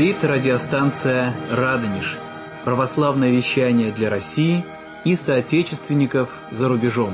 Говорит радиостанция «Радонеж». Православное вещание для России и соотечественников за рубежом.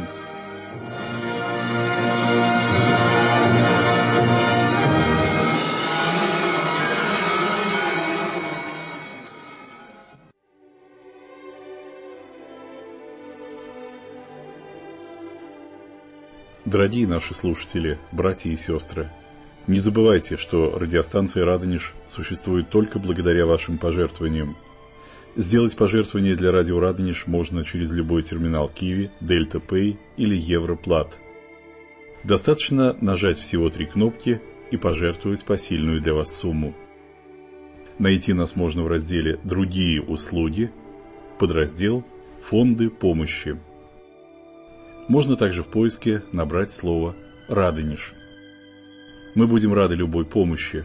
Дорогие наши слушатели, братья и сестры, не забывайте, что радиостанция «Радонеж» существует только благодаря вашим пожертвованиям. Сделать пожертвование для радио «Радонеж» можно через любой терминал Киви, Дельта Пэй или Европлат. Достаточно нажать всего 3 кнопки и пожертвовать посильную для вас сумму. Найти нас можно в разделе «Другие услуги», подраздел «Фонды помощи». Можно также в поиске набрать слово «Радонеж». Мы будем рады любой помощи.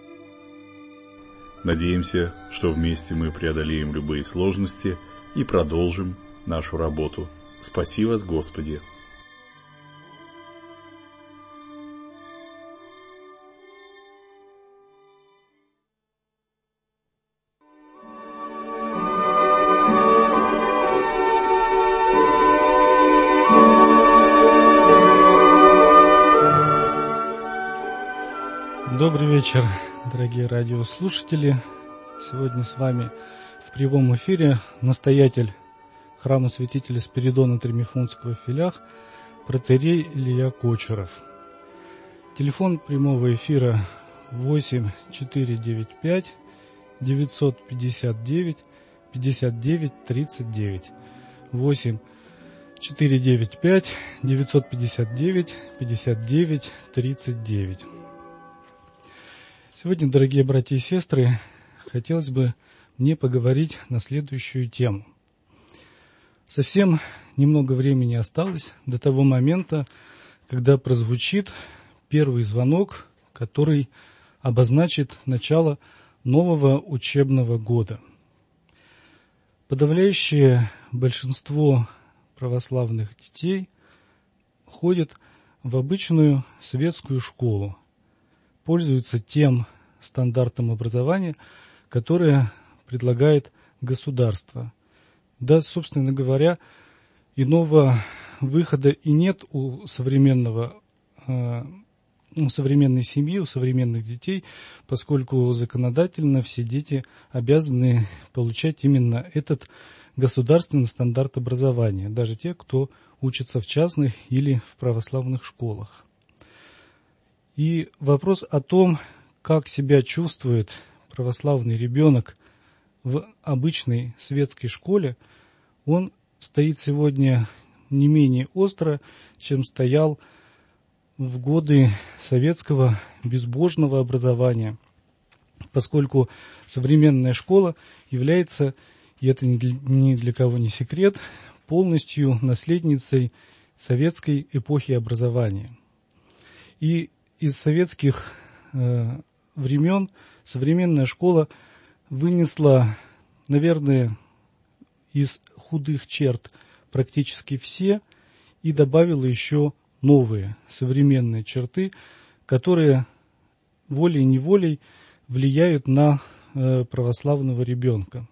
Надеемся, что вместе мы преодолеем любые сложности и продолжим нашу работу. Спаси вас, Господи! Добрый вечер, дорогие радиослушатели. Сегодня с вами в прямом эфире настоятель храма святителя Спиридона Тремифунтского в Филях протоиерей Илья Кочуров. Телефон прямого эфира 8 495 959 59 39 8 495 959 59 39. Сегодня, дорогие братья и сестры, хотелось бы мне поговорить на следующую тему. Совсем немного времени осталось до того момента, когда прозвучит первый звонок, который обозначит начало нового учебного года. Подавляющее большинство православных детей ходят в обычную светскую школу, пользуются тем стандартом образования, которое предлагает государство. Да, собственно говоря, иного выхода и нет у современной семьи, у современных детей, поскольку законодательно все дети обязаны получать именно этот государственный стандарт образования, даже те, кто учится в частных или в православных школах. И вопрос о том, как себя чувствует православный ребенок в обычной светской школе, он стоит сегодня не менее остро, чем стоял в годы советского безбожного образования, поскольку современная школа является, и это ни для кого не секрет, полностью наследницей советской эпохи образования. И из советских времен современная школа вынесла, наверное, из худых черт практически все и добавила еще новые современные черты, которые волей-неволей влияют на православного ребенка.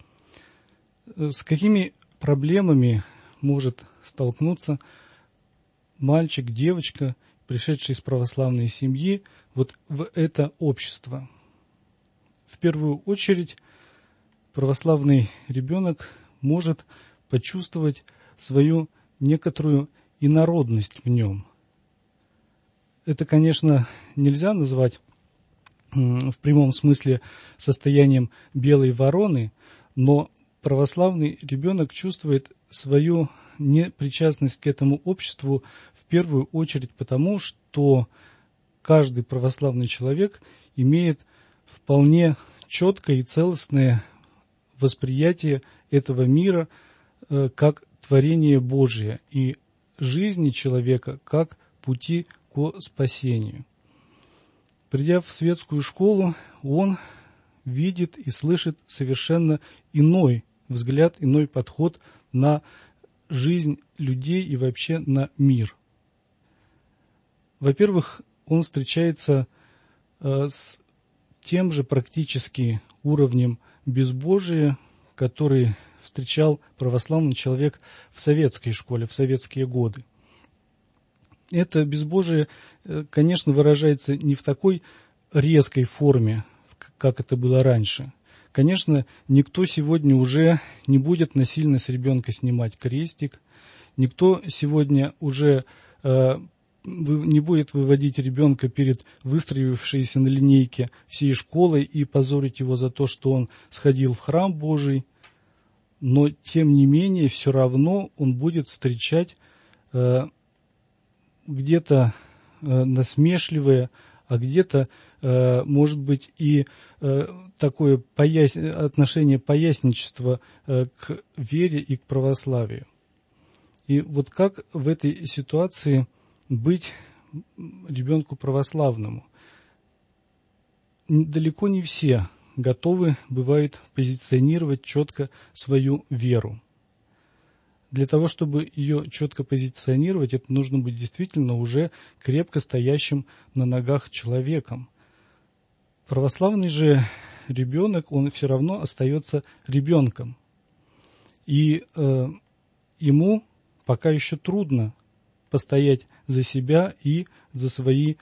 С какими проблемами может столкнуться мальчик, девочка, пришедший из православной семьи, вот в это общество? В первую очередь, православный ребенок может почувствовать свою некоторую инородность в нем. Это, конечно, нельзя назвать в прямом смысле состоянием белой вороны, но православный ребенок чувствует свою непричастность к этому обществу в первую очередь потому, что каждый православный человек имеет вполне четкое и целостное восприятие этого мира как творение Божие и жизни человека как пути к спасению. Придя в светскую школу, он видит и слышит совершенно иной взгляд, иной подход на жизнь людей и вообще на мир. Во-первых, он встречается с тем же практически уровнем безбожия, который встречал православный человек в советской школе, в советские годы. Это безбожие, конечно, выражается не в такой резкой форме, как это было раньше. Конечно, никто сегодня уже не будет насильно с ребенка снимать крестик, никто сегодня уже не будет выводить ребенка перед выстроившейся на линейке всей школой и позорить его за то, что он сходил в храм Божий, но тем не менее все равно он будет встречать где-то насмешливое, а где-то, может быть, и такое отношение поясничества к вере и к православию. И вот как в этой ситуации быть ребенку православному? Далеко не все готовы бывают позиционировать четко свою веру. Для того, чтобы ее четко позиционировать, это нужно быть действительно уже крепко стоящим на ногах человеком. Православный же ребенок, он все равно остается ребенком. И ему пока еще трудно постоять за себя и за свои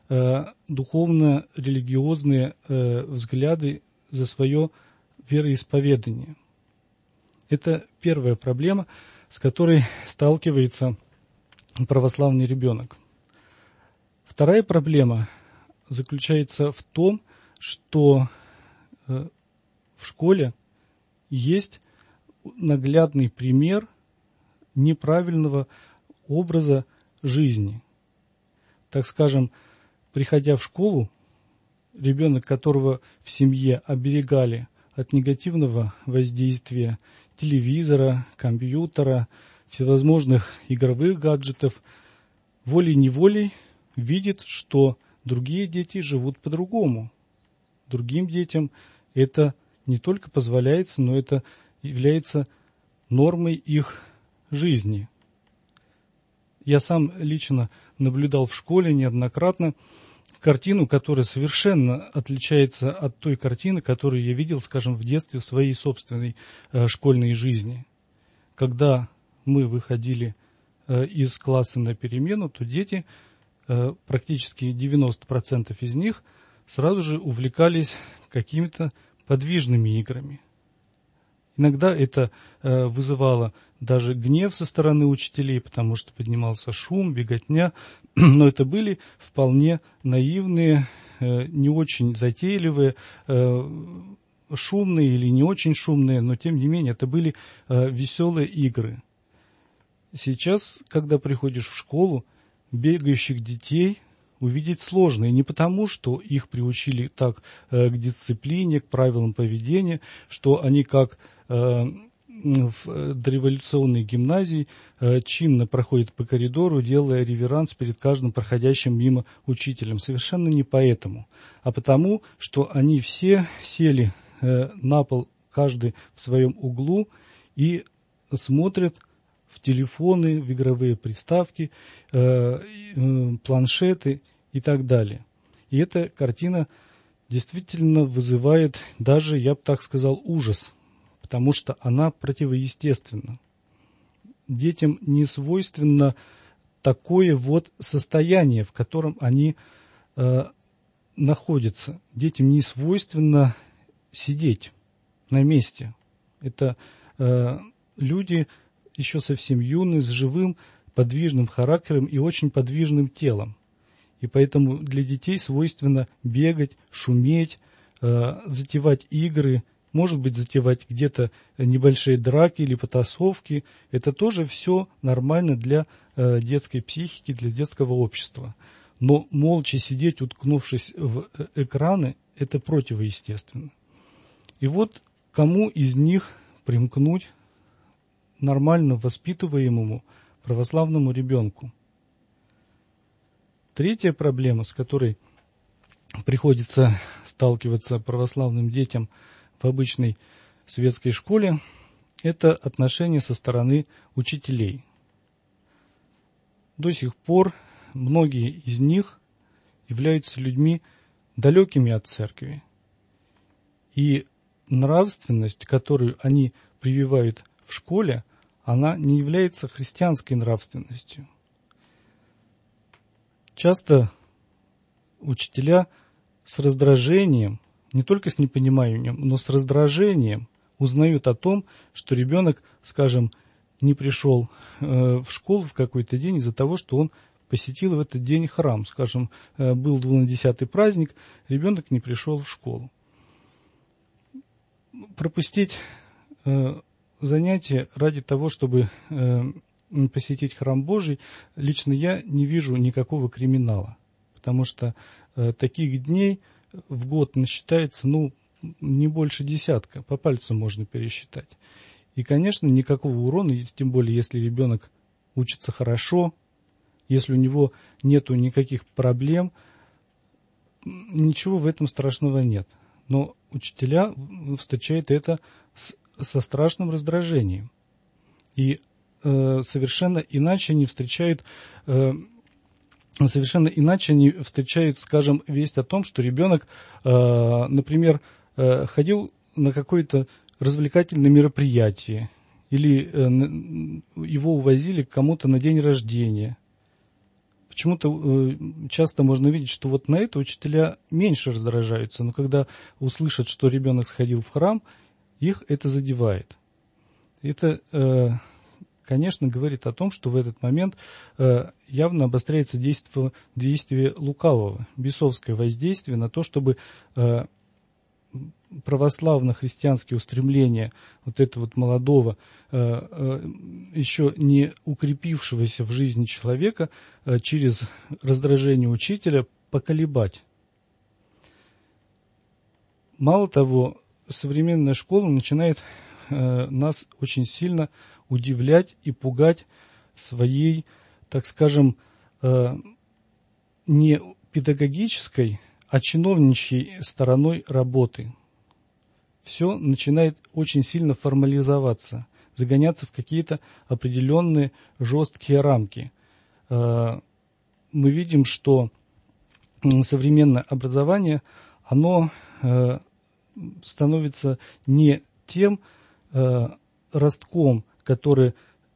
духовно-религиозные взгляды, за свое вероисповедание. Это первая проблема, с которой сталкивается православный ребенок. Вторая проблема заключается в том, что в школе есть наглядный пример неправильного образа жизни. Так скажем, приходя в школу, ребенок, которого в семье оберегали от негативного воздействия телевизора, компьютера, всевозможных игровых гаджетов, волей-неволей видит, что другие дети живут по-другому. Другим детям это не только позволяется, но это является нормой их жизни. Я сам лично наблюдал в школе неоднократно картину, которая совершенно отличается от той картины, которую я видел, скажем, в детстве в своей собственной школьной жизни. Когда мы выходили из класса на перемену, то дети, практически 90% из них, сразу же увлекались какими-то подвижными играми. Иногда это вызывало даже гнев со стороны учителей, потому что поднимался шум, беготня, но это были вполне наивные, не очень затейливые, шумные или не очень шумные, но тем не менее это были веселые игры. Сейчас, когда приходишь в школу, бегающих детей увидеть сложно, и не потому, что их приучили так к дисциплине, к правилам поведения, что они как в дореволюционной гимназии чинно проходят по коридору, делая реверанс перед каждым проходящим мимо учителем. Совершенно не поэтому, а потому, что они все сели на пол, каждый в своем углу, и смотрят в телефоны, в игровые приставки, планшеты и так далее. И эта картина действительно вызывает даже, я бы так сказал, ужас, потому что она противоестественна. Детям не свойственно такое вот состояние, в котором они находятся. Детям не свойственно сидеть на месте. Это люди еще совсем юные, с живым, подвижным характером и очень подвижным телом. И поэтому для детей свойственно бегать, шуметь, затевать игры, может быть, затевать где-то небольшие драки или потасовки. Это тоже все нормально для детской психики, для детского общества. Но молча сидеть, уткнувшись в экраны, это противоестественно. И вот кому из них примкнуть нормально воспитываемому православному ребенку? Третья проблема, с которой приходится сталкиваться православным детям в обычной светской школе, это отношения со стороны учителей. До сих пор многие из них являются людьми далекими от церкви. И нравственность, которую они прививают в школе, она не является христианской нравственностью. Часто учителя с раздражением, не только с непониманием, но с раздражением узнают о том, что ребенок, скажем, не пришел в школу в какой-то день из-за того, что он посетил в этот день храм. Скажем, был 12-й праздник, ребенок не пришел в школу. Пропустить занятия ради того, чтобы посетить храм Божий, лично я не вижу никакого криминала. Потому что таких дней в год насчитается, не больше десятка, по пальцам можно пересчитать. И, конечно, никакого урона, тем более, если ребенок учится хорошо, если у него нету никаких проблем, ничего в этом страшного нет. Но учителя встречают это со страшным раздражением. И совершенно иначе они встречают, скажем, весть о том, что ребенок, например, ходил на какое-то развлекательное мероприятие, или его увозили к кому-то на день рождения. Почему-то часто можно видеть, что вот на это учителя меньше раздражаются, но когда услышат, что ребенок сходил в храм, их это задевает. Это, конечно, говорит о том, что в этот момент явно обостряется действие лукавого, бесовское воздействие на то, чтобы православно-христианские устремления вот этого вот молодого, еще не укрепившегося в жизни человека, через раздражение учителя поколебать. Мало того, современная школа начинает нас очень сильно удивлять и пугать своей, так скажем, не педагогической, а чиновничьей стороной работы. Все начинает очень сильно формализоваться, загоняться в какие-то определенные жесткие рамки. Мы видим, что современное образование, оно становится не тем ростком, который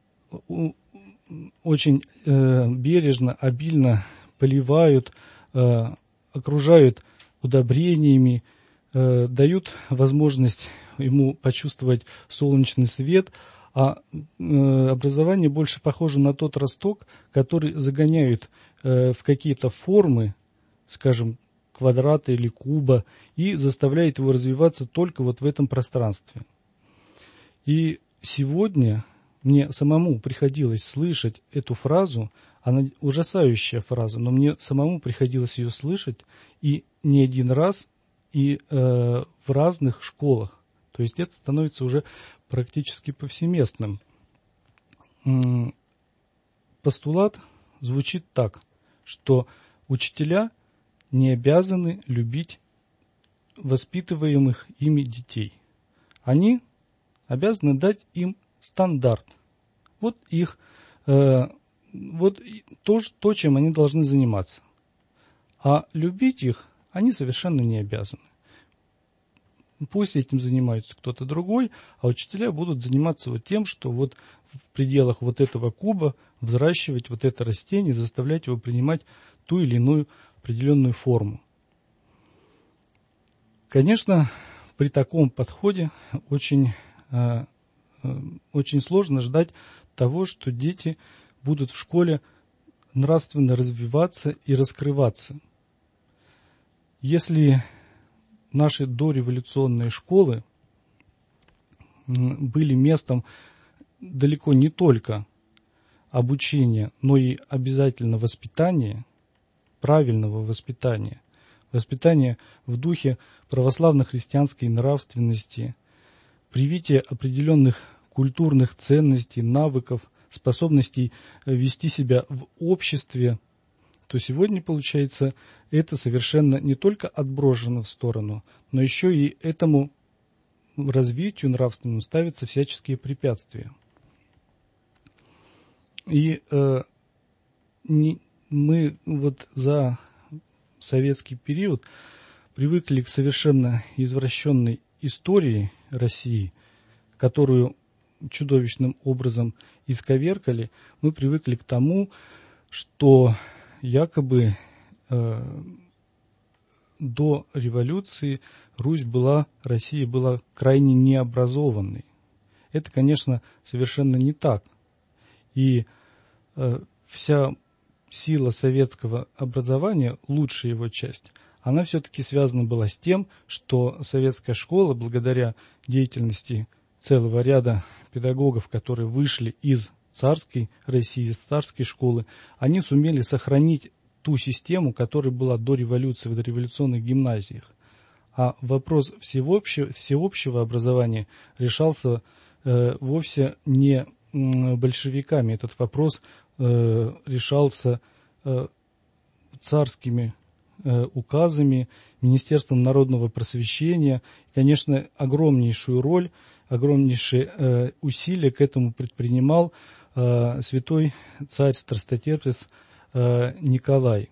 очень бережно, обильно поливают, окружают удобрениями, дают возможность ему почувствовать солнечный свет, а образование больше похоже на тот росток, который загоняют в какие-то формы, скажем, квадрата или куба, и заставляет его развиваться только вот в этом пространстве. И сегодня мне самому приходилось слышать эту фразу, она ужасающая фраза, но мне самому приходилось ее слышать и не один раз, и в разных школах. То есть это становится уже практически повсеместным. Постулат звучит так, что учителя не обязаны любить воспитываемых ими детей. Они обязаны дать им стандарт. Вот их, вот то, чем они должны заниматься. А любить их они совершенно не обязаны. Пусть этим занимается кто-то другой, а учителя будут заниматься вот тем, что вот в пределах вот этого куба взращивать вот это растение, заставлять его принимать ту или иную определенную форму. Конечно, при таком подходе очень сложно ждать того, что дети будут в школе нравственно развиваться и раскрываться. Если наши дореволюционные школы были местом далеко не только обучения, но и обязательно воспитания, правильного воспитания, воспитания в духе православно-христианской нравственности, привития определенных культурных ценностей, навыков, способностей вести себя в обществе, то сегодня, получается, это совершенно не только отброшено в сторону, но еще и этому развитию нравственному ставятся всяческие препятствия. И мы вот за советский период привыкли к совершенно извращенной истории России, которую чудовищным образом исковеркали, мы привыкли к тому, что якобы до революции Россия была крайне необразованной. Это, конечно, совершенно не так. И вся сила советского образования, лучшая его часть, она все-таки связана была с тем, что советская школа, благодаря деятельности целого ряда педагогов, которые вышли из царской России, из царской школы, они сумели сохранить ту систему, которая была до революции в дореволюционных гимназиях. А вопрос всеобщего образования решался вовсе не большевиками. Этот вопрос решался царскими указами, Министерством народного просвещения. И, конечно, огромнейшие усилия к этому предпринимал святой царь-страстотерпец Николай.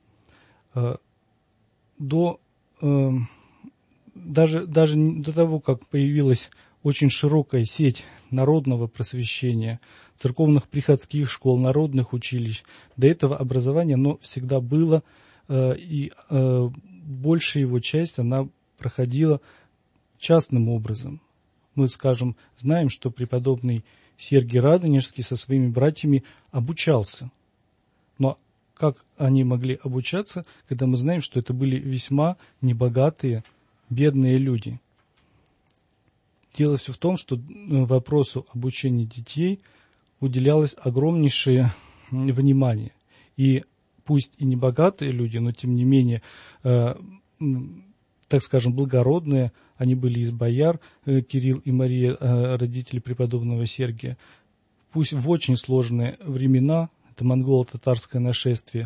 Даже до того, как появилась очень широкая сеть народного просвещения, церковных приходских школ, народных училищ, до этого образование оно всегда было, и большая его часть она проходила частным образом. Мы, скажем, знаем, что преподобный Сергий Радонежский со своими братьями обучался. Но как они могли обучаться, когда мы знаем, что это были весьма небогатые, бедные люди? Дело все в том, что вопросу обучения детей уделялось огромнейшее внимание. И пусть и небогатые люди, но тем не менее, так скажем, благородные, они были из бояр, Кирилл и Мария, родители преподобного Сергия. Пусть в очень сложные времена, это монголо-татарское нашествие,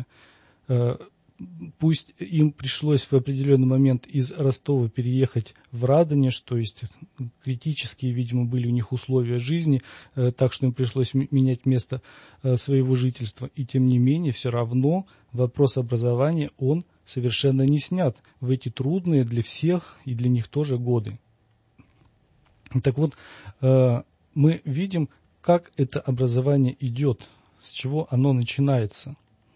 пусть им пришлось в определенный момент из Ростова переехать в Радонеж, то есть критические, видимо, были у них условия жизни, так что им пришлось менять место своего жительства. И тем не менее, все равно вопрос образования, он совершенно не снят в эти трудные для всех и для них тоже годы. Так вот, мы видим, как это образование идет, с чего оно начинается.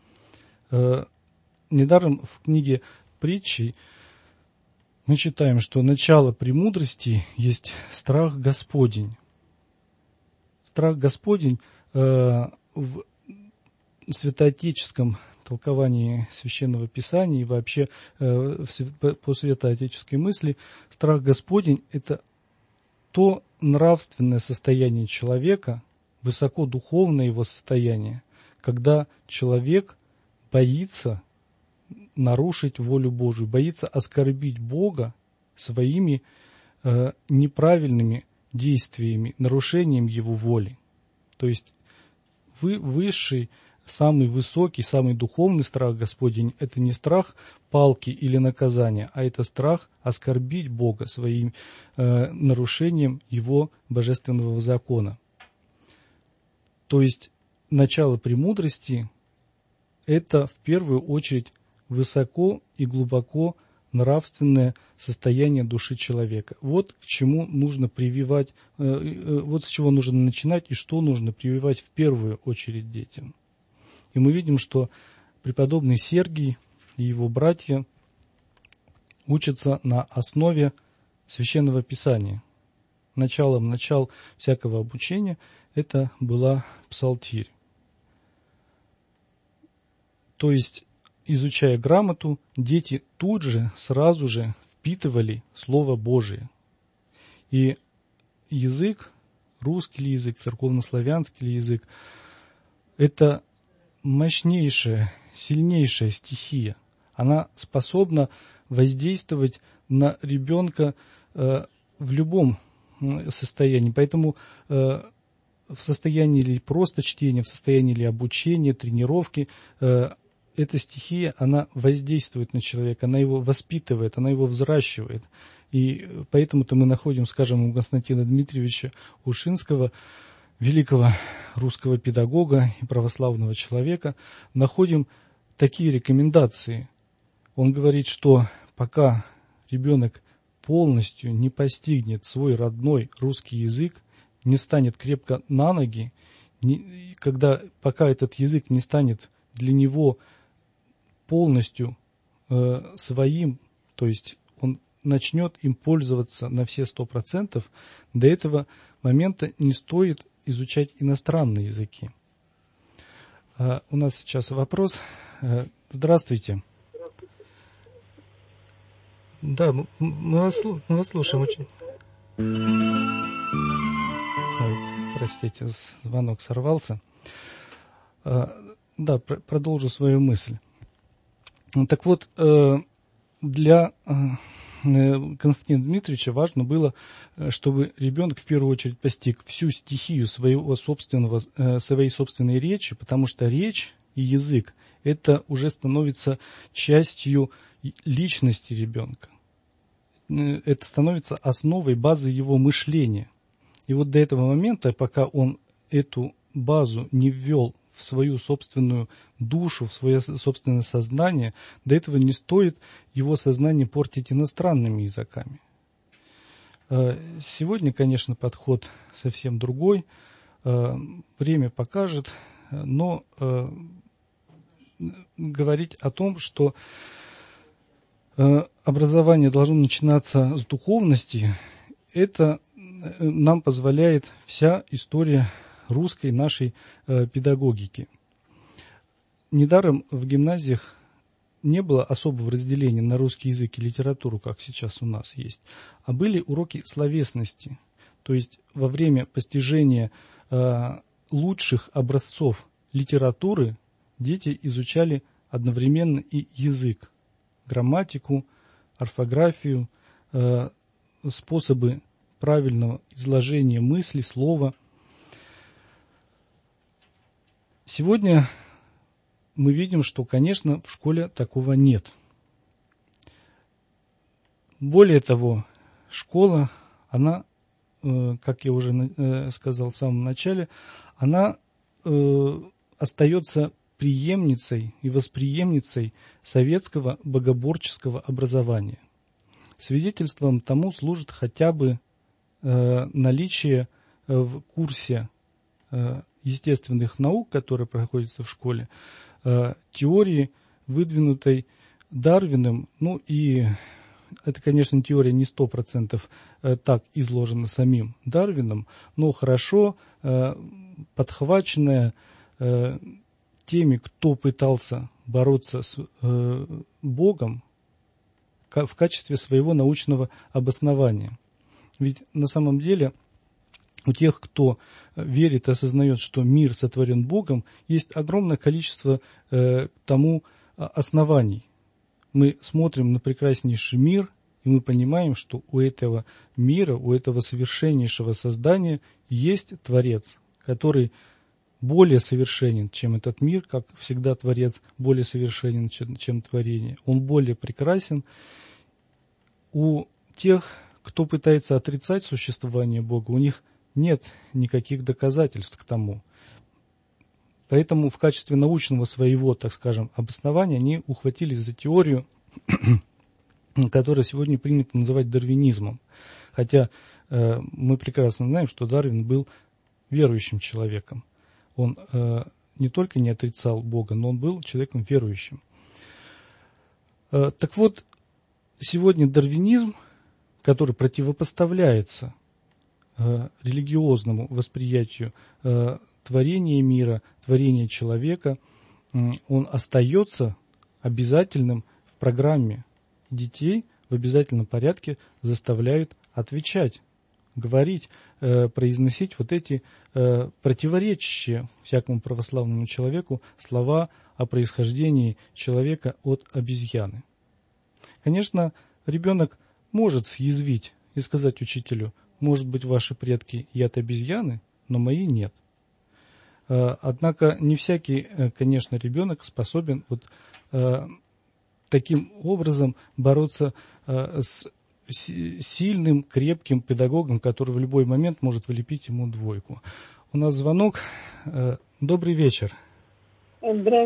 Недаром в книге «Притчи» мы читаем, что начало премудрости есть страх Господень. Страх Господень в святоотеческом толковании Священного Писания и вообще по святоотеческой мысли, страх Господень – это то нравственное состояние человека, высокодуховное его состояние, когда человек боится нарушить волю Божию, боится оскорбить Бога своими неправильными действиями, нарушением Его воли. То есть высший, самый высокий, самый духовный страх Господень – это не страх палки или наказания, а это страх оскорбить Бога своим нарушением Его божественного закона. То есть начало премудрости – это в первую очередь высоко и глубоко нравственное состояние души человека. Вот к чему нужно прививать, вот с чего нужно начинать и что нужно прививать в первую очередь детям. И мы видим, что преподобный Сергий и его братья учатся на основе Священного Писания. Начал всякого обучения это была псалтирь. То есть, изучая грамоту, дети тут же, сразу же впитывали Слово Божие. И язык, русский ли язык, церковнославянский ли язык, это мощнейшая, сильнейшая стихия. Она способна воздействовать на ребенка в любом состоянии. Поэтому в состоянии ли просто чтения, в состоянии ли обучения, тренировки, эта стихия, она воздействует на человека, она его воспитывает, она его взращивает. И поэтому-то мы находим, скажем, у Константина Дмитриевича Ушинского, великого русского педагога и православного человека, находим такие рекомендации. Он говорит, что пока ребенок полностью не постигнет свой родной русский язык, не встанет крепко на ноги, пока этот язык не станет для него полностью своим, то есть он начнет им пользоваться на все 100%, до этого момента не стоит изучать иностранные языки. У нас сейчас вопрос. Здравствуйте. Да, мы вас слушаем очень. Ой, простите, звонок сорвался. Да, продолжу свою мысль. Так вот, для Константина Дмитриевича важно было, чтобы ребенок в первую очередь постиг всю стихию своей собственной речи, потому что речь и язык – это уже становится частью личности ребенка. Это становится основой, базой его мышления. И вот до этого момента, пока он эту базу не ввел в свою собственную душу, в свое собственное сознание, до этого не стоит его сознание портить иностранными языками. Сегодня, конечно, подход совсем другой, время покажет, но говорить о том, что образование должно начинаться с духовности, это нам позволяет вся история русской нашей педагогики. Недаром в гимназиях не было особого разделения на русский язык и литературу, как сейчас у нас есть, а были уроки словесности. То есть во время постижения лучших образцов литературы дети изучали одновременно и язык, грамматику, орфографию, способы правильного изложения мысли, слова. Сегодня мы видим, что, конечно, в школе такого нет. Более того, школа, она, как я уже сказал в самом начале, она остается преемницей и восприемницей советского богоборческого образования. Свидетельством тому служит хотя бы наличие в курсе естественных наук, которые проходятся в школе, теории, выдвинутой Дарвином, ну и это, конечно, теория не 100% так изложена самим Дарвином, но хорошо подхваченная теми, кто пытался бороться с Богом в качестве своего научного обоснования. Ведь на самом деле у тех, кто верит и осознает, что мир сотворен Богом, есть огромное количество тому оснований. Мы смотрим на прекраснейший мир, и мы понимаем, что у этого мира, у этого совершеннейшего создания есть Творец, который более совершенен, чем этот мир, как всегда Творец более совершенен, чем творение. Он более прекрасен. У тех, кто пытается отрицать существование Бога, у них нет никаких доказательств к тому. Поэтому в качестве научного своего, так скажем, обоснования они ухватились за теорию, которую сегодня принято называть дарвинизмом. Хотя мы прекрасно знаем, что Дарвин был верующим человеком. Он не только не отрицал Бога, но он был человеком верующим. Так вот, сегодня дарвинизм, который противопоставляется религиозному восприятию творения мира, творения человека, он остается обязательным в программе. Детей в обязательном порядке заставляют отвечать, говорить, произносить вот эти противоречащие всякому православному человеку слова о происхождении человека от обезьяны. Конечно, ребенок может съязвить и сказать учителю: может быть, ваши предки и от обезьяны, но мои нет. Однако не всякий, конечно, ребенок способен вот таким образом бороться с сильным, крепким педагогом, который в любой момент может влепить ему двойку. У нас звонок. Добрый вечер.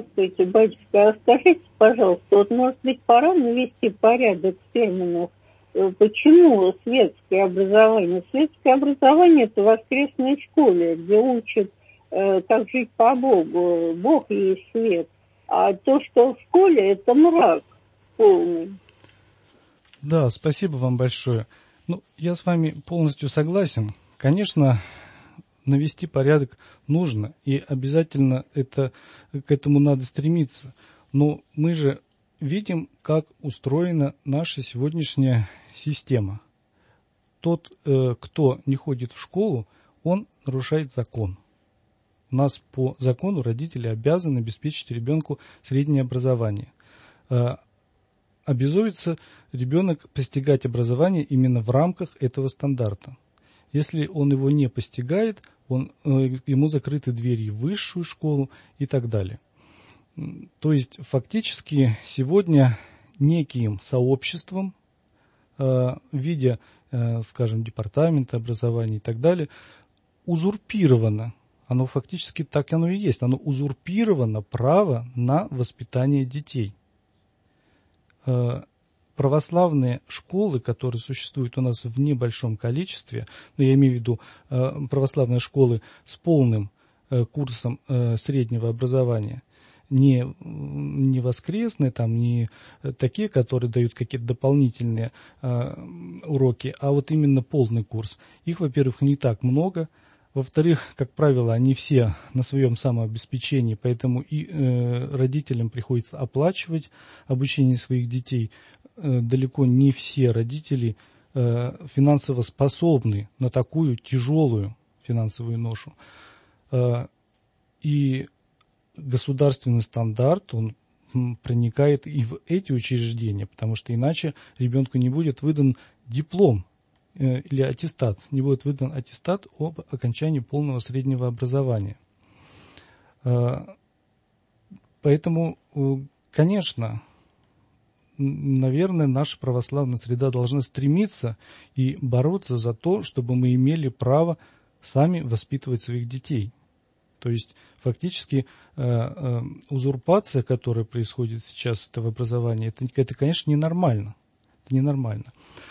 Здравствуйте, батюшка. А скажите, пожалуйста, вот, может быть, пора навести порядок в терминах почему светское образование? Светское образование – это в воскресной школе, где учат, как жить по Богу. Бог есть свет. А то, что в школе, это мрак полный. Да, спасибо вам большое. Ну, я с вами полностью согласен. Конечно, навести порядок нужно, и обязательно к этому надо стремиться. Но мы же видим, как устроена наша сегодняшняя система. Тот, кто не ходит в школу, он нарушает закон. У нас по закону родители обязаны обеспечить ребенку среднее образование. Обязуется ребенок постигать образование именно в рамках этого стандарта. Если он его не постигает, ему закрыты двери в высшую школу и так далее. То есть фактически сегодня неким сообществом в виде, скажем, департамента образования и так далее, узурпировано, оно фактически так оно и есть, оно узурпировано право на воспитание детей. Православные школы, которые существуют у нас в небольшом количестве, но я имею в виду православные школы с полным курсом среднего образования, не воскресные, там, не такие, которые дают какие-то дополнительные уроки, а вот именно полный курс. Их, во-первых, не так много. Во-вторых, как правило, они все на своем самообеспечении, поэтому и родителям приходится оплачивать обучение своих детей. Далеко не все родители финансово способны на такую тяжелую финансовую ношу. И государственный стандарт, он проникает и в эти учреждения, потому что иначе ребенку не будет выдан диплом или аттестат, не будет выдан аттестат об окончании полного среднего образования. Поэтому, конечно, наверное, наша православная среда должна стремиться и бороться за то, чтобы мы имели право сами воспитывать своих детей. То есть фактически узурпация, которая происходит сейчас этого образования, это, конечно, ненормально. Это ненормально.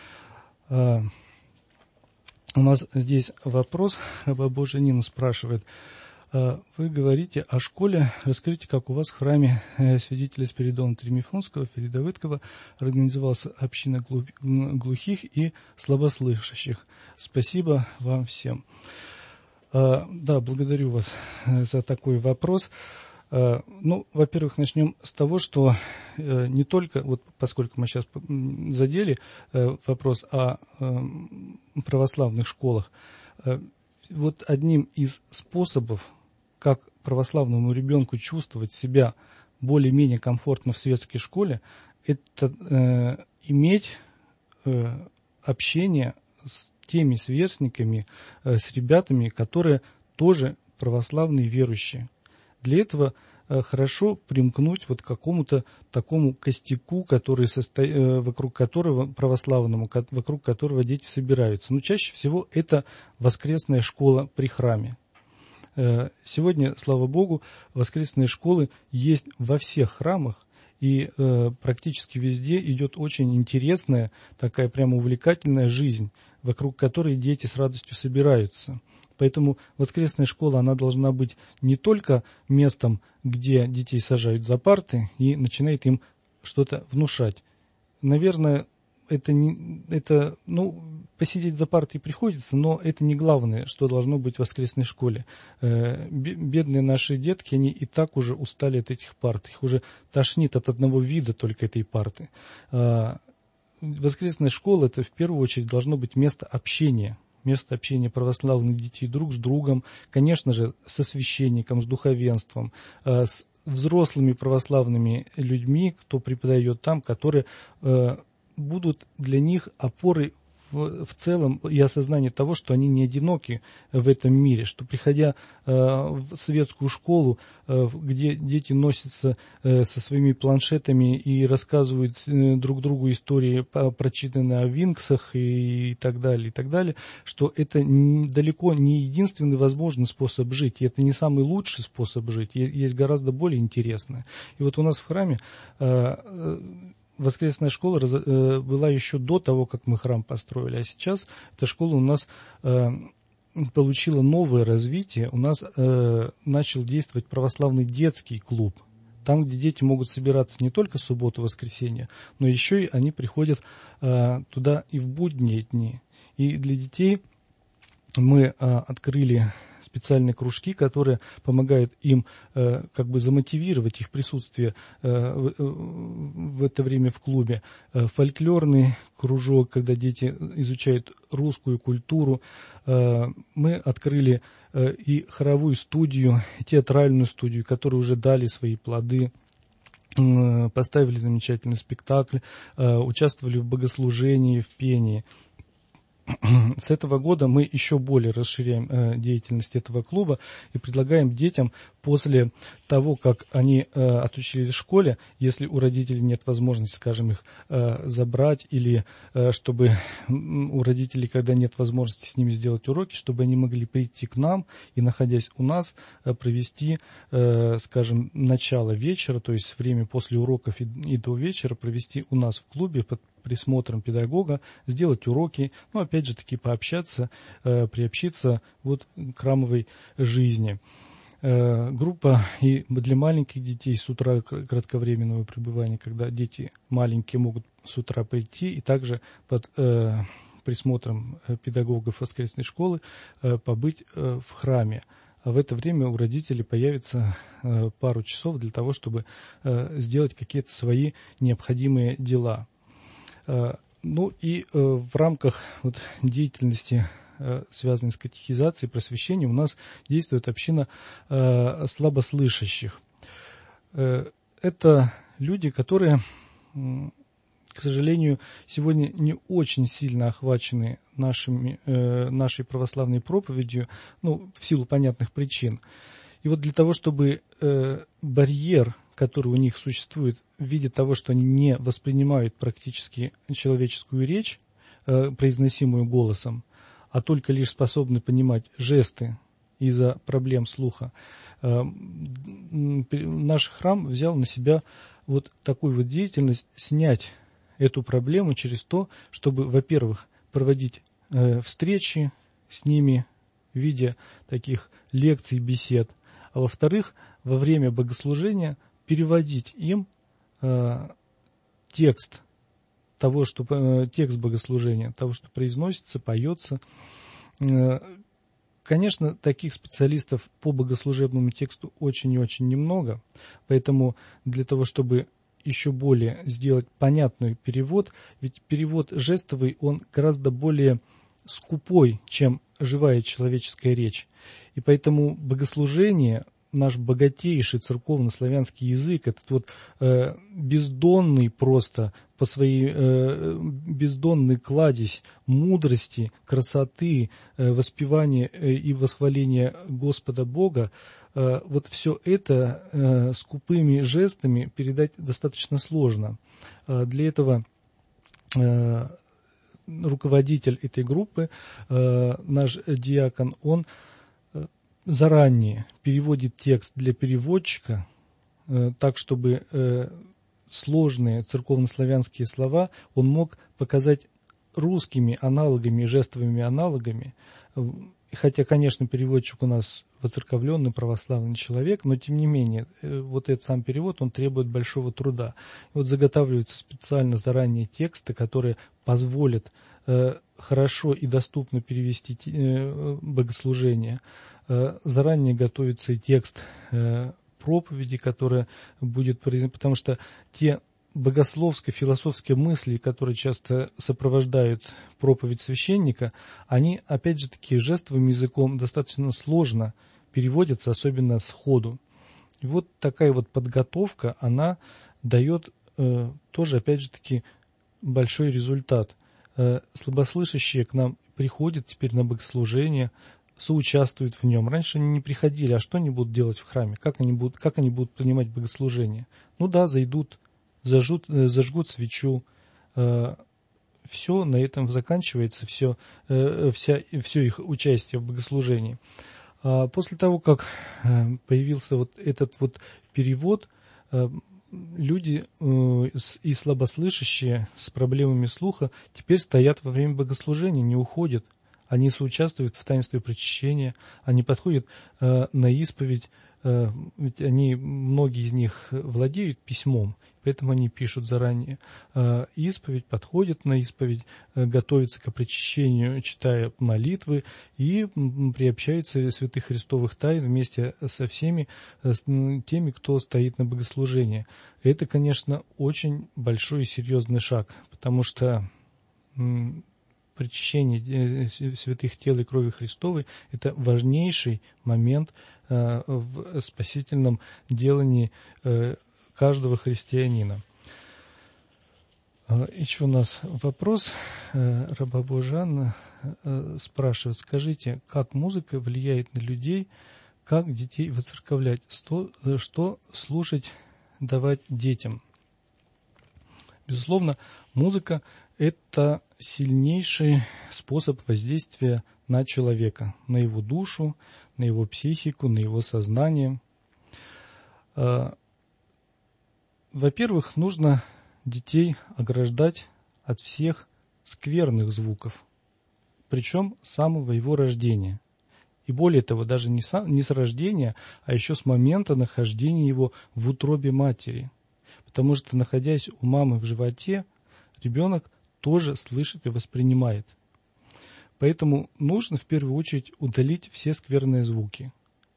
У нас здесь вопрос, раба Божия Нина спрашивает. Вы говорите о школе, расскажите, как у вас в храме святителя Спиридона Тремифонского, Филидовыткова организовалась община глухих и слабослышащих. Спасибо вам всем. Да, благодарю вас за такой вопрос. Ну, во-первых, начнем с того, что не только, вот поскольку мы сейчас задели вопрос о православных школах, вот одним из способов, как православному ребенку чувствовать себя более-менее комфортно в светской школе, это иметь общение с теми сверстниками, с ребятами, которые тоже православные верующие. Для этого хорошо примкнуть вот к какому-то такому костяку, который вокруг которого православному, вокруг которого дети собираются. Но чаще всего это воскресная школа при храме. Сегодня, слава Богу, воскресные школы есть во всех храмах, и практически везде идет очень интересная, такая прямо увлекательная жизнь, вокруг которой дети с радостью собираются. Поэтому воскресная школа, она должна быть не только местом, где детей сажают за парты и начинает им что-то внушать. Наверное, посидеть за партой приходится, но это не главное, что должно быть в воскресной школе. Бедные наши детки, они и так уже устали от этих парт. Их уже тошнит от одного вида только этой парты. Воскресная школа – это в первую очередь должно быть место общения православных детей друг с другом, конечно же, со священником, с духовенством, с взрослыми православными людьми, кто преподает там, которые будут для них опорой в целом и осознание того, что они не одиноки в этом мире, что, приходя в светскую школу, где дети носятся со своими планшетами и рассказывают друг другу истории, прочитанные о Винксах и так далее, что это далеко не единственный возможный способ жить, и это не самый лучший способ жить, есть гораздо более интересное. И вот у нас в храме воскресная школа была еще до того, как мы храм построили, а сейчас эта школа у нас получила новое развитие. У нас начал действовать православный детский клуб, там, где дети могут собираться не только в субботу, воскресенье, но еще и они приходят туда и в будние дни. И для детей мы открыли специальные кружки, которые помогают им как бы замотивировать их присутствие в это время в клубе. Фольклорный кружок, когда дети изучают русскую культуру. Мы открыли и хоровую студию, и театральную студию, которые уже дали свои плоды. Поставили замечательный спектакль, участвовали в богослужении, в пении. С этого года мы еще более расширяем деятельность этого клуба и предлагаем детям после того, как они отучились в школе, если у родителей нет возможности, скажем, их забрать, или чтобы у родителей, когда нет возможности с ними сделать уроки, чтобы они могли прийти к нам и, находясь у нас, провести, скажем, начало вечера, то есть время после уроков и до вечера провести у нас в клубе под присмотром педагога, сделать уроки, ну, опять же таки, пообщаться, приобщиться вот к храмовой жизни. Группа и для маленьких детей с утра кратковременного пребывания, когда дети маленькие могут с утра прийти, и также под присмотром педагогов воскресной школы побыть в храме. А в это время у родителей появится пару часов для того, чтобы сделать какие-то свои необходимые дела. Ну и в рамках вот деятельности, связанной с катехизацией, просвещением, у нас действует община слабослышащих. Это люди, которые, к сожалению, сегодня не очень сильно охвачены нашей православной проповедью, ну, в силу понятных причин. И вот для того, чтобы барьер, который у них существует в виде того, что они не воспринимают практически человеческую речь, произносимую голосом, а только лишь способны понимать жесты из-за проблем слуха, наш храм взял на себя вот такую вот деятельность, снять эту проблему через то, чтобы, во-первых, проводить встречи с ними в виде таких лекций, бесед, а во-вторых, во время богослужения переводить им текст богослужения, того, что произносится, поется. Конечно, таких специалистов по богослужебному тексту очень и очень немного, поэтому для того, чтобы еще более сделать понятный перевод, ведь перевод жестовый, он гораздо более скупой, чем живая человеческая речь. И поэтому богослужение, наш богатейший церковно-славянский язык, этот вот бездонный просто, по своей бездонной кладезь мудрости, красоты, воспевания и восхваления Господа Бога, вот все это скупыми жестами передать достаточно сложно. Для этого руководитель этой группы, наш диакон, он заранее переводит текст для переводчика так, чтобы сложные церковнославянские слова он мог показать русскими аналогами, жестовыми аналогами. Хотя, конечно, переводчик у нас воцерковленный православный человек, но тем не менее, вот этот сам перевод, он требует большого труда. Вот заготавливаются специально заранее тексты, которые позволят хорошо и доступно перевести богослужение. Заранее готовится и текст проповеди, которая будет произнесена, потому что те богословско-философские мысли, которые часто сопровождают проповедь священника, они, опять же таки, жестовым языком достаточно сложно переводятся, особенно сходу. И вот такая вот подготовка, она дает тоже, опять же таки, большой результат. Слабослышащие к нам приходят теперь на богослужение, соучаствуют в нем. Раньше они не приходили, а что они будут делать в храме? Как они будут принимать богослужение? Ну да, зайдут, зажгут свечу. Все на этом заканчивается, все их участие в богослужении. После того, как появился вот этот вот перевод, люди и слабослышащие с проблемами слуха теперь стоят во время богослужения, не уходят. Они соучаствуют в таинстве причащения, они подходят на исповедь, ведь многие из них владеют письмом, поэтому они пишут заранее исповедь, подходят на исповедь, готовятся к причащению, читая молитвы и приобщаются святых христовых тайн вместе со всеми теми, кто стоит на богослужении. Это, конечно, очень большой и серьезный шаг, потому что причащение святых тел и крови Христовой – это важнейший момент в спасительном делании каждого христианина. Еще у нас вопрос. Раба Божия Анна спрашивает: скажите, как музыка влияет на людей, как детей воцерковлять, что слушать давать детям? Безусловно, музыка – это сильнейший способ воздействия на человека, на его душу, на его психику, на его сознание. Во-первых, нужно детей ограждать от всех скверных звуков, причем с самого его рождения. И более того, даже не с рождения, а еще с момента нахождения его в утробе матери. Потому что, находясь у мамы в животе, ребенок тоже слышит и воспринимает. Поэтому нужно в первую очередь удалить все скверные звуки.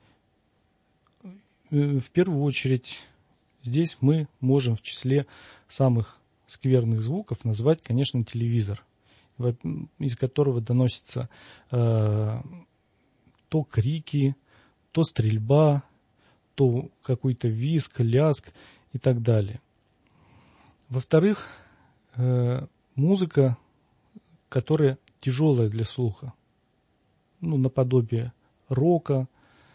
В первую очередь здесь мы можем в числе самых скверных звуков назвать, конечно, телевизор, из которого доносятся то крики, то стрельба, то какой-то визг, лязг и так далее. Во-вторых, музыка, которая тяжелая для слуха, наподобие рока,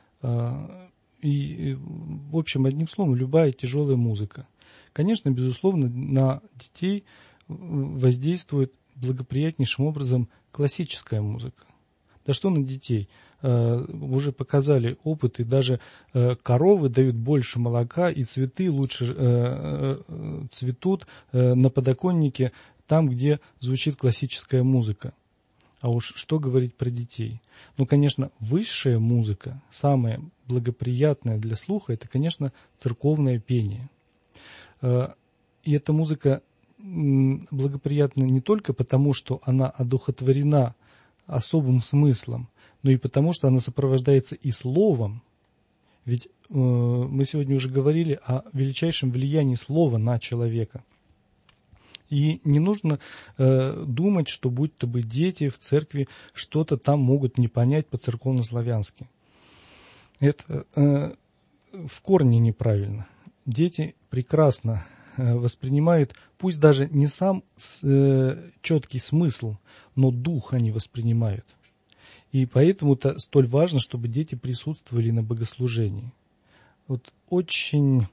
и, в общем, одним словом, любая тяжелая музыка. Конечно, безусловно, на детей воздействует благоприятнейшим образом классическая музыка. Да что на детей? Уже показали опыты, даже коровы дают больше молока, и цветы лучше цветут на подоконнике там, где звучит классическая музыка. А уж что говорить про детей? Конечно, высшая музыка, самая благоприятная для слуха, это, конечно, церковное пение. И эта музыка благоприятна не только потому, что она одухотворена особым смыслом, но и потому, что она сопровождается и словом. Ведь мы сегодня уже говорили о величайшем влиянии слова на человека. И не нужно думать, что будто бы дети в церкви что-то там могут не понять по-церковнославянски. Это в корне неправильно. Дети прекрасно воспринимают, пусть даже не сам четкий смысл, но дух они воспринимают. И поэтому-то столь важно, чтобы дети присутствовали на богослужении. Очень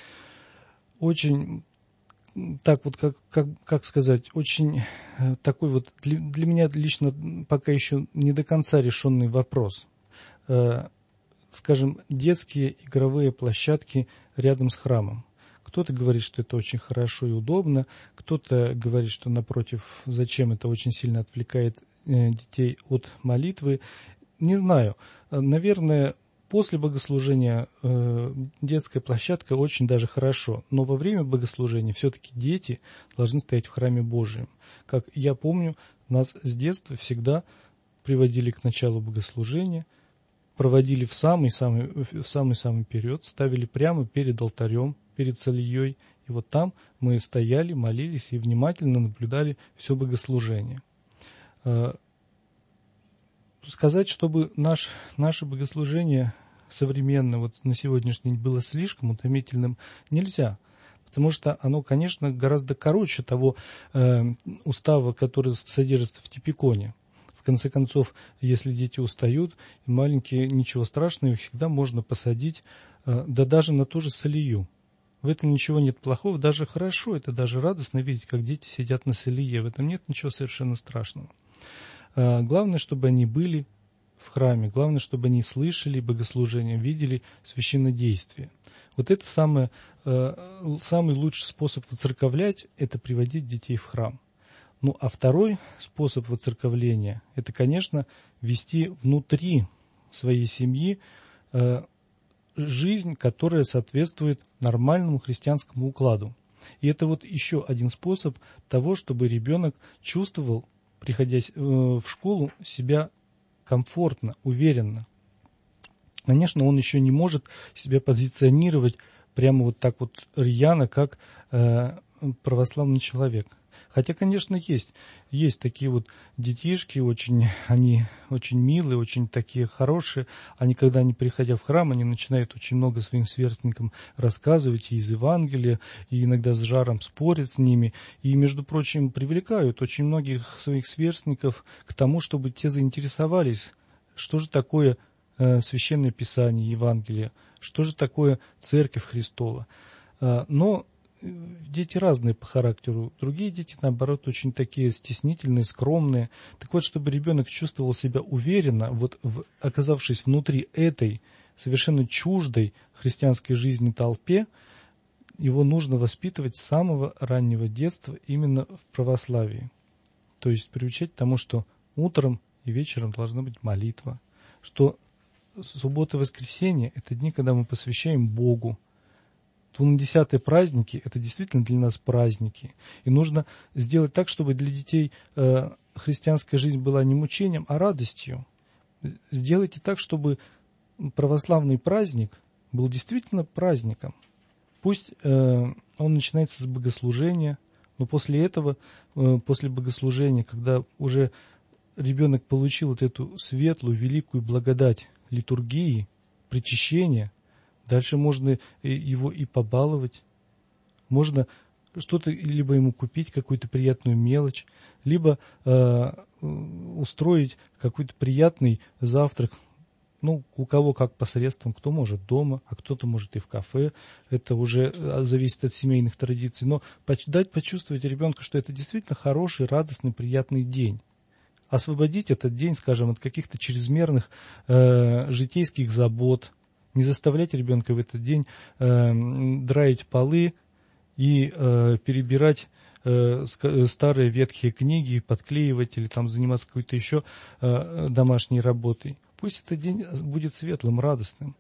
так как сказать, очень такой для меня лично пока еще не до конца решенный вопрос. Скажем, детские игровые площадки рядом с храмом. Кто-то говорит, что это очень хорошо и удобно, кто-то говорит, что, напротив, зачем это очень сильно отвлекает детей от молитвы. Не знаю. Наверное, после богослужения детская площадка очень даже хорошо, но во время богослужения все-таки дети должны стоять в храме Божьем. Как я помню, нас с детства всегда приводили к началу богослужения, проводили в самый-самый период, ставили прямо перед алтарем, перед Солией, и там мы стояли, молились и внимательно наблюдали все богослужение. Сказать, чтобы наше богослужение современное на сегодняшний день было слишком утомительным, нельзя. Потому что оно, конечно, гораздо короче того устава, который содержится в Типиконе. В конце концов, если дети устают, и маленькие, ничего страшного, их всегда можно посадить, да даже на ту же Солию. В этом ничего нет плохого, даже хорошо, это даже радостно видеть, как дети сидят на Солие. В этом нет ничего совершенно страшного. Главное, чтобы они были в храме, главное, чтобы они слышали богослужение, видели священнодействие. Это самое самый лучший способ воцерковлять – это приводить детей в храм. Ну, а второй способ воцерковления – это, конечно, вести внутри своей семьи жизнь, которая соответствует нормальному христианскому укладу. И это вот еще один способ того, чтобы ребенок чувствовал, приходя в школу, себя комфортно, уверенно. Конечно, он еще не может себя позиционировать прямо вот так вот рьяно, как православный человек. Хотя, конечно, есть такие вот детишки, они очень милые, очень такие хорошие. Они, когда они, приходя в храм, они начинают очень много своим сверстникам рассказывать и из Евангелия, и иногда с жаром спорят с ними. И, между прочим, привлекают очень многих своих сверстников к тому, чтобы те заинтересовались, что же такое Священное Писание, Евангелие, что же такое Церковь Христова. Но дети разные по характеру. Другие дети, наоборот, очень такие стеснительные, скромные. Так вот, чтобы ребенок чувствовал себя уверенно, оказавшись внутри этой совершенно чуждой христианской жизни толпе, его нужно воспитывать с самого раннего детства именно в православии. То есть приучать к тому, что утром и вечером должна быть молитва, что суббота и воскресенье – это дни, когда мы посвящаем Богу. 12-е праздники – это действительно для нас праздники. И нужно сделать так, чтобы для детей христианская жизнь была не мучением, а радостью. Сделайте так, чтобы православный праздник был действительно праздником. Пусть он начинается с богослужения, но после этого, после богослужения, когда уже ребенок получил вот эту светлую, великую благодать литургии, причащения, дальше можно его и побаловать, можно что-то либо ему купить, какую-то приятную мелочь, либо устроить какой-то приятный завтрак. Ну, у кого как посредством, кто может дома, а кто-то может и в кафе. Это уже зависит от семейных традиций. Но дать почувствовать ребенку, что это действительно хороший, радостный, приятный день. Освободить этот день, скажем, от каких-то чрезмерных житейских забот. Не заставлять ребенка в этот день драить полы и перебирать старые ветхие книги, подклеивать или там заниматься какой-то еще домашней работой. Пусть этот день будет светлым, радостным.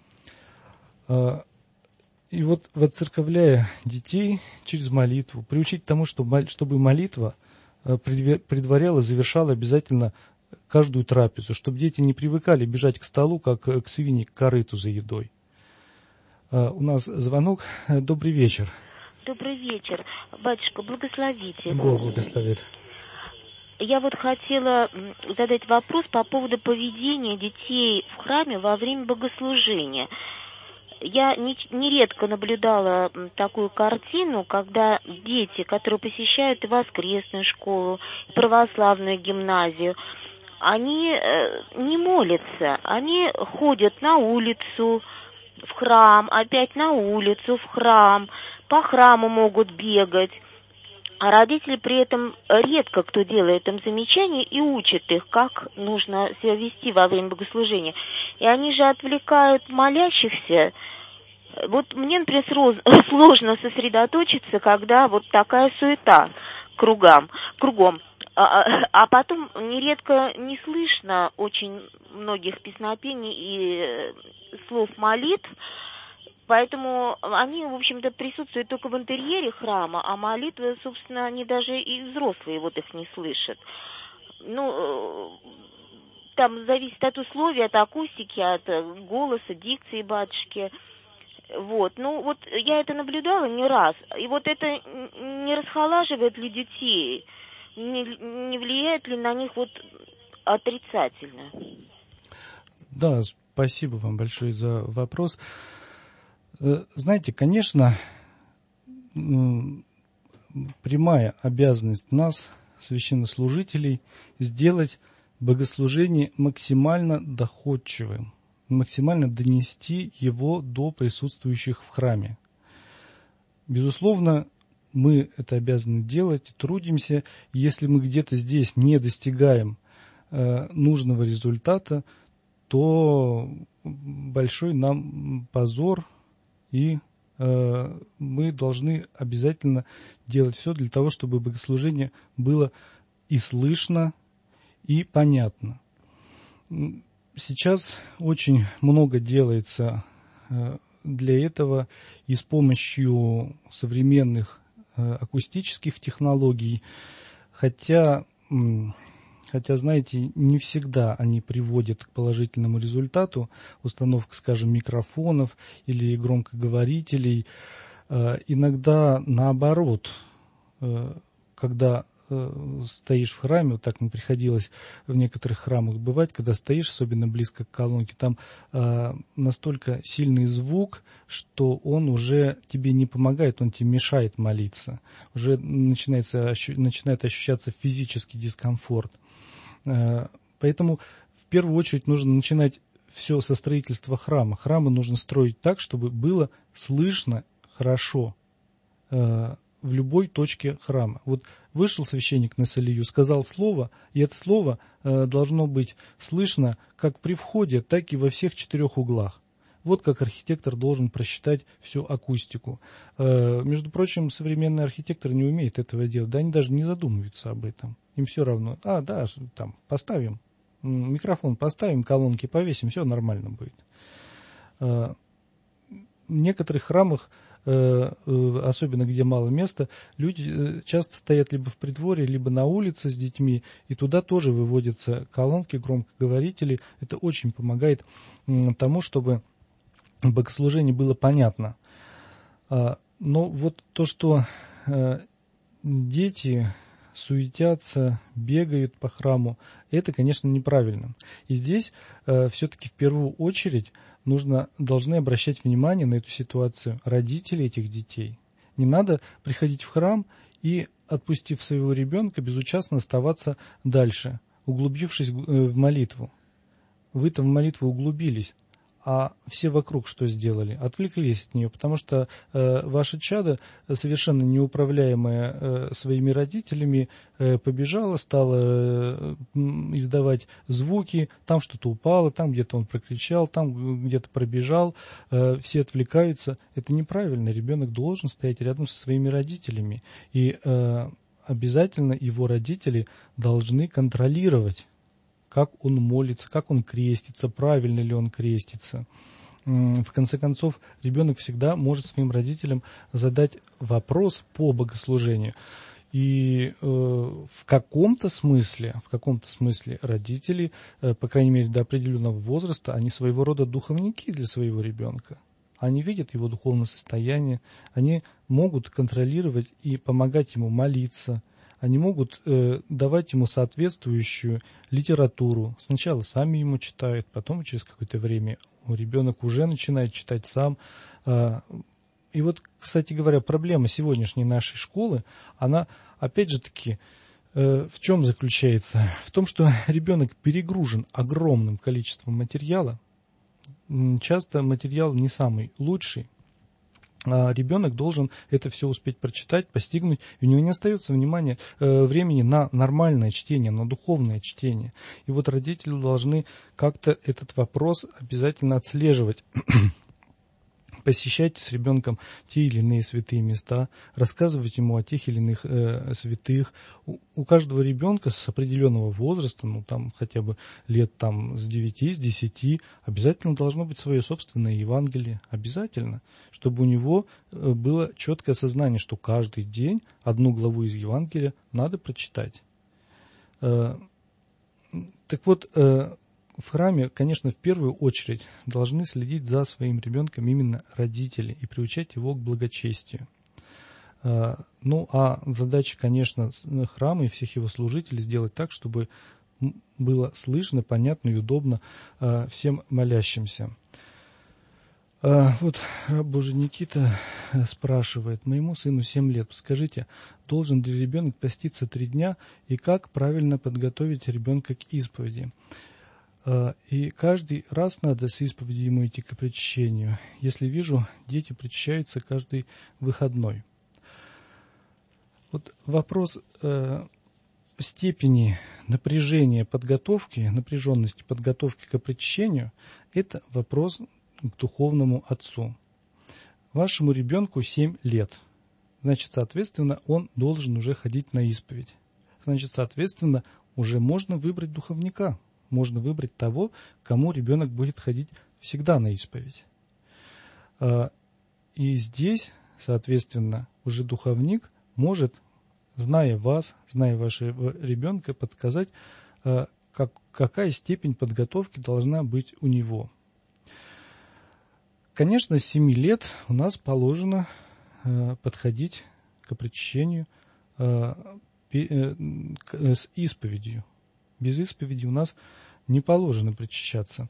И вот, воцерковляя детей через молитву, приучить к тому, чтобы молитва предваряла, завершала обязательно каждую трапезу, чтобы дети не привыкали бежать к столу, как к свиньи, к корыту за едой. У нас звонок. Добрый вечер. Добрый вечер. Батюшка, благословите. Бог благословит. Я вот хотела задать вопрос по поводу поведения детей в храме во время богослужения. Я нередко наблюдала такую картину, когда дети, которые посещают и воскресную школу, и православную гимназию, они не молятся, они ходят на улицу, в храм, опять на улицу, в храм, по храму могут бегать. А родители при этом редко кто делает им замечания и учат их, как нужно себя вести во время богослужения. И они же отвлекают молящихся. Вот мне, например, сложно сосредоточиться, когда вот такая суета кругом. А потом нередко не слышно очень многих песнопений и слов молитв, поэтому они, в общем-то, присутствуют только в интерьере храма, а молитвы, собственно, они даже и взрослые вот их не слышат. Ну, там зависит от условий, от акустики, от голоса, дикции батюшки. Вот, ну вот я это наблюдала не раз. И вот это не расхолаживает ли детей? Не влияет ли на них вот отрицательно? Да, спасибо вам большое за вопрос. Знаете, конечно, прямая обязанность нас, священнослужителей, сделать богослужение максимально доходчивым, максимально донести его до присутствующих в храме. Безусловно, мы это обязаны делать, трудимся. Если мы где-то здесь не достигаем нужного результата, то большой нам позор и мы должны обязательно делать все для того, чтобы богослужение было и слышно, и понятно. Сейчас очень много делается для этого и с помощью современных акустических технологий, хотя, знаете, не всегда они приводят к положительному результату. Установка, скажем, микрофонов или громкоговорителей. Иногда наоборот, когда стоишь в храме, вот так мне приходилось в некоторых храмах бывать, когда стоишь, особенно близко к колонке, там настолько сильный звук, что он уже тебе не помогает, он тебе мешает молиться. Уже начинает ощущаться физический дискомфорт. Поэтому в первую очередь нужно начинать все со строительства храма. Храмы нужно строить так, чтобы было слышно хорошо в любой точке храма. Вот вышел священник на солию, сказал слово, и это слово должно быть слышно как при входе, так и во всех 4 углах. Вот как архитектор должен просчитать всю акустику. Между прочим, современный архитектор не умеет этого делать, да они даже не задумываются об этом. Им все равно, там поставим, микрофон поставим, колонки повесим, все нормально будет. В некоторых храмах, особенно где мало места, люди часто стоят либо в придворе, либо на улице с детьми, и туда тоже выводятся колонки, громкоговорители. Это очень помогает тому, чтобы богослужение было понятно. Но вот то, что дети суетятся, бегают по храму, это, конечно, неправильно. И здесь все-таки в первую очередь должны обращать внимание на эту ситуацию родители этих детей. Не надо приходить в храм и, отпустив своего ребенка, безучастно оставаться дальше, углубившись в молитву. Вы-то в молитву углубились, а все вокруг что сделали? Отвлеклись от нее, потому что ваше чадо, совершенно неуправляемое своими родителями, побежало, стало издавать звуки, там что-то упало, там где-то он прокричал, там где-то пробежал, все отвлекаются. Это неправильно, ребенок должен стоять рядом со своими родителями, и обязательно его родители должны контролировать, как он молится, как он крестится, правильно ли он крестится. В конце концов, ребенок всегда может своим родителям задать вопрос по богослужению. И в каком-то смысле родители, по крайней мере до определенного возраста, они своего рода духовники для своего ребенка. Они видят его духовное состояние, они могут контролировать и помогать ему молиться. Они могут давать ему соответствующую литературу. Сначала сами ему читают, потом через какое-то время ребенок уже начинает читать сам. И вот, кстати говоря, проблема сегодняшней нашей школы, она, опять же таки, в чем заключается? В том, что ребенок перегружен огромным количеством материала. Часто материал не самый лучший. А ребенок должен это все успеть прочитать, постигнуть, и у него не остается времени на нормальное чтение, на духовное чтение. И вот родители должны как-то этот вопрос обязательно отслеживать. Посещайте с ребенком те или иные святые места, рассказывать ему о тех или иных святых. У каждого ребенка с определенного возраста, хотя бы лет с 9, с 10, обязательно должно быть свое собственное Евангелие. Обязательно. Чтобы у него было четкое сознание, что каждый день одну главу из Евангелия надо прочитать. Так вот, в храме, конечно, в первую очередь должны следить за своим ребенком именно родители и приучать его к благочестию. А задача, конечно, храма и всех его служителей сделать так, чтобы было слышно, понятно и удобно всем молящимся. Вот раб Божий Никита спрашивает: моему сыну 7 лет, скажите, должен ли ребенок поститься 3 дня и как правильно подготовить ребенка к исповеди? И каждый раз надо с исповеди ему идти к причащению. Если вижу, дети причащаются каждый выходной. Вот вопрос степени напряжения подготовки, напряженности подготовки к причащению – это вопрос к духовному отцу. Вашему ребенку 7 лет. Значит, соответственно, он должен уже ходить на исповедь. Значит, соответственно, уже можно выбрать духовника. Можно выбрать того, кому ребенок будет ходить всегда на исповедь. И здесь, соответственно, уже духовник может, зная вас, зная вашего ребенка, подсказать, какая степень подготовки должна быть у него. Конечно, с 7 лет у нас положено подходить к причащению с исповедью. Без исповеди у нас не положено причащаться.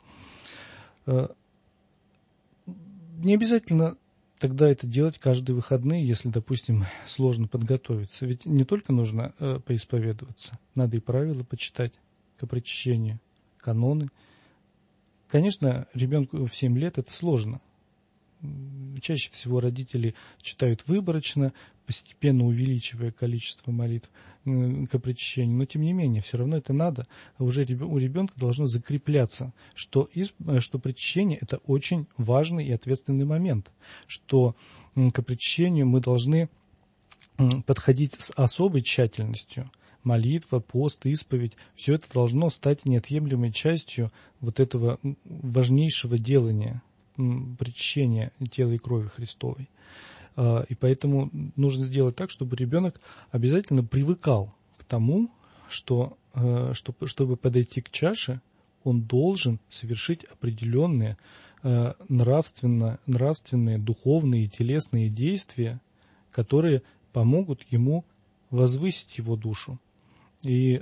Не обязательно тогда это делать каждые выходные, если, допустим, сложно подготовиться. Ведь не только нужно поисповедоваться, надо и правила почитать к причащению, каноны. Конечно, ребенку в 7 лет это сложно. Чаще всего родители читают выборочно, постепенно увеличивая количество молитв к причащению. Но, тем не менее, все равно это надо. Уже у ребенка должно закрепляться, что причащение – это очень важный и ответственный момент, что к причащению мы должны подходить с особой тщательностью. Молитва, пост, исповедь – все это должно стать неотъемлемой частью вот этого важнейшего делания, причащения тела и крови Христовой. И поэтому нужно сделать так, чтобы ребенок обязательно привыкал к тому, что чтобы подойти к чаше, он должен совершить определенные нравственные, духовные и телесные действия, которые помогут ему возвысить его душу. И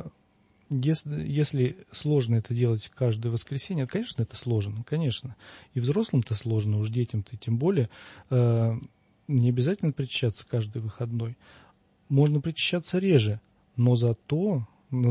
если сложно это делать каждое воскресенье, конечно, это сложно, конечно. И взрослым-то сложно, уж детям-то тем более. Не обязательно причащаться каждый выходной. Можно причащаться реже, но зато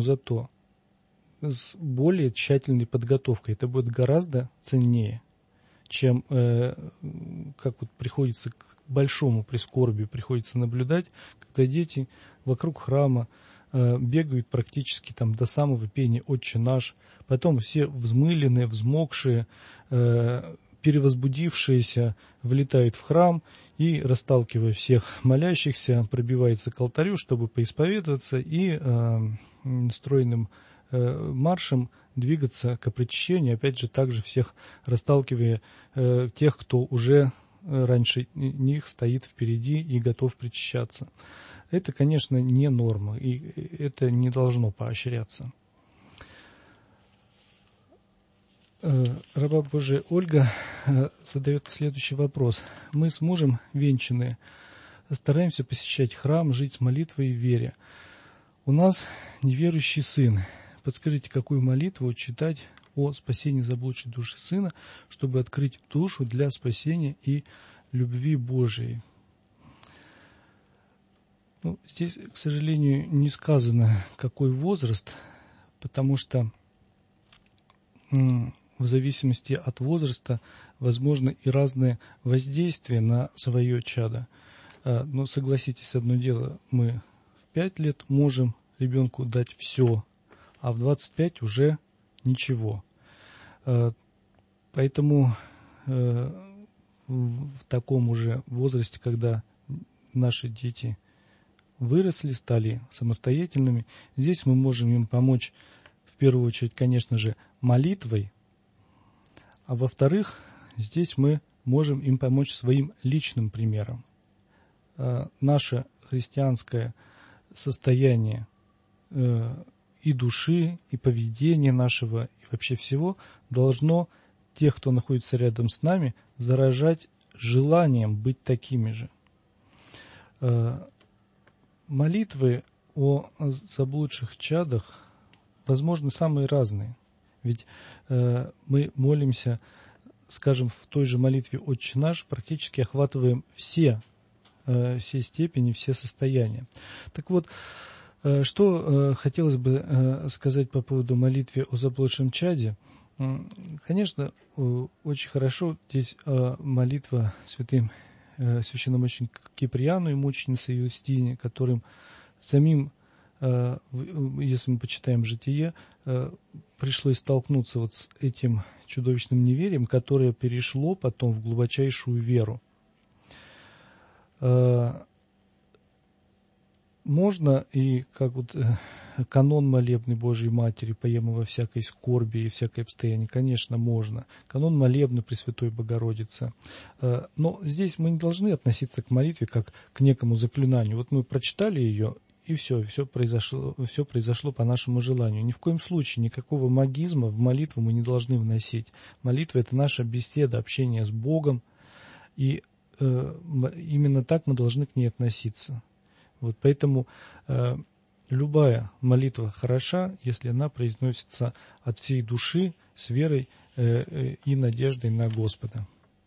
с более тщательной подготовкой. Это будет гораздо ценнее, чем как вот приходится к большому прискорбию приходится наблюдать, когда дети вокруг храма бегают практически там до самого пения «Отче наш», потом все взмыленные, взмокшие, перевозбудившиеся влетают в храм и, расталкивая всех молящихся, пробиваются к алтарю, чтобы поисповедоваться и стройным маршем двигаться к причащению, опять же, также всех расталкивая тех, кто уже раньше них стоит впереди и готов причащаться. Это, конечно, не норма, и это не должно поощряться. Раба Божия Ольга задает следующий вопрос. Мы с мужем венчанные, стараемся посещать храм, жить с молитвой и вере. У нас неверующий сын. Подскажите, какую молитву читать о спасении заблудшей души сына, чтобы открыть душу для спасения и любви Божией? Здесь, к сожалению, не сказано, какой возраст, потому что в зависимости от возраста возможно и разные воздействия на свое чадо. Но согласитесь, одно дело, мы в 5 лет можем ребенку дать все, а в 25 уже ничего. Поэтому в таком уже возрасте, когда наши дети выросли, стали самостоятельными, здесь мы можем им помочь в первую очередь, конечно же, молитвой, а во-вторых, здесь мы можем им помочь своим личным примером. Наше христианское состояние и души, и поведения нашего, и вообще всего должно тех, кто находится рядом с нами, заражать желанием быть такими же. Молитвы о заблудших чадах, возможно, самые разные. Ведь мы молимся, скажем, в той же молитве «Отче наш», практически охватываем все степени, все состояния. Так вот, что хотелось бы сказать по поводу молитвы о заблудшем чаде. Конечно, очень хорошо здесь молитва святым священномученику Киприану и мученице Юстине, которым самим, если мы почитаем житие, пришлось столкнуться вот с этим чудовищным неверием, которое перешло потом в глубочайшую веру. Можно и как вот канон молебны Божией Матери, поема во всякой скорби и всякой обстоянии, конечно, можно. Канон молебны Пресвятой Богородицы. Но здесь мы не должны относиться к молитве как к некому заклинанию. Вот мы прочитали ее, и все произошло по нашему желанию. Ни в коем случае никакого магизма в молитву мы не должны вносить. Молитва – это наша беседа, общение с Богом, и именно так мы должны к ней относиться. Вот поэтому любая молитва хороша, если она произносится от всей души, с верой и надеждой на Господа.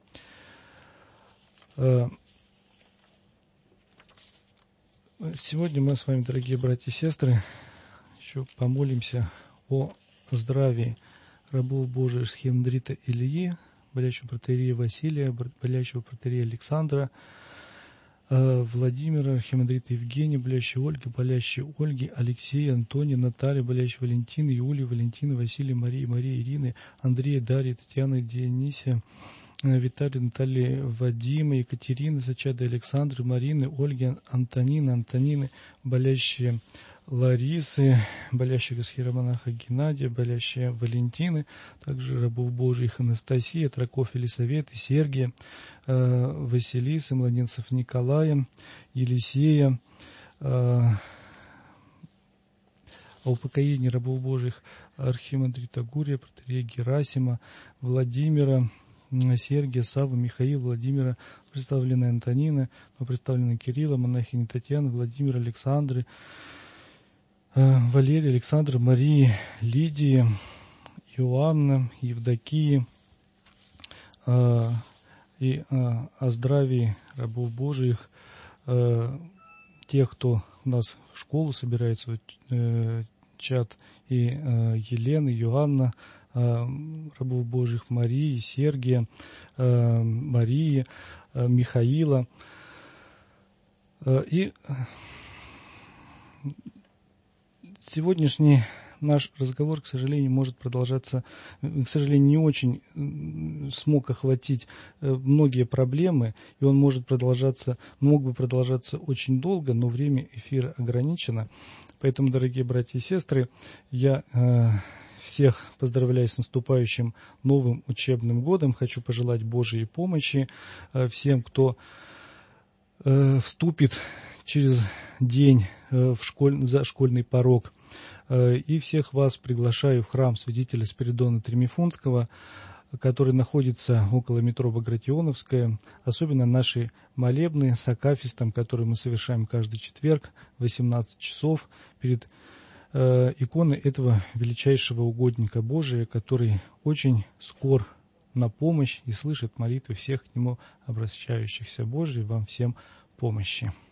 Сегодня мы с вами, дорогие братья и сестры, еще помолимся о здравии рабов Божиих архимандрита Ильи, болящего протоиерея Василия, болящего протоиерея Александра, Владимира, архимандрита Евгения, болящей Ольги, болящей Ольги, Алексея, Антония, Натальи, болящей Валентины, Юлии, Валентины, Василия, Марии, Ирины, Андрея, Дарьи, Татьяны, Дионисия, Виталия, Натальи, Вадима, Екатерины, Сачады, Александры, Марины, Ольги, Антонины, болящие Ларисы, болящего схиеромонаха Геннадия, болящая Валентины, также рабов Божиих Анастасия, Траков Елисавета, Сергия, Василисы, младенцев Николая, Елисея, о упокоении рабов Божиих архимандрита Гурия, протоиерея Герасима, Владимира, Сергия, Саввы, Михаила, Владимира, представленная Антонина, представленная Кирилла, монахини Татьяны, Владимира, Александры, Валерия, Александра, Марии, Лидии, Иоанна, Евдокии, и о здравии рабов Божиих, тех, кто у нас в школу собирается, чат, и Елены, Иоанна, рабов Божиих, Марии, Сергия, Марии, Михаила. И сегодняшний наш разговор, к сожалению, может продолжаться, к сожалению, не очень смог охватить многие проблемы, и он мог бы продолжаться очень долго, но время эфира ограничено. Поэтому, дорогие братья и сестры, я всех поздравляю с наступающим новым учебным годом. Хочу пожелать Божьей помощи всем, кто вступит через день за школьный порог. И всех вас приглашаю в храм святителя Спиридона Тремифунского, который находится около метро Багратионовская. Особенно наши молебны с акафистом, которые мы совершаем каждый четверг в 18 часов перед иконой этого величайшего угодника Божия, который очень скор на помощь и слышит молитвы всех к Нему обращающихся. Божией вам всем помощи.